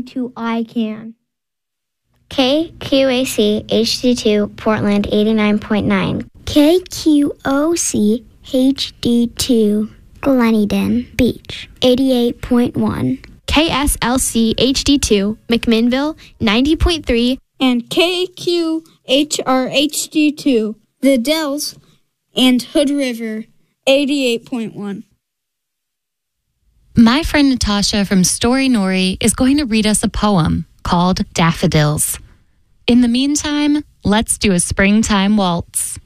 to ICANN. KQAC HD2 Portland 89.9. KQOC HD2 Gleneden Beach 88.1. KSLC HD2 McMinnville 90.3. And KQHR HD2 The Dells and Hood River 88.1. My friend Natasha from Story Nori is going to read us a poem called Daffodils. In the meantime, let's do a springtime waltz.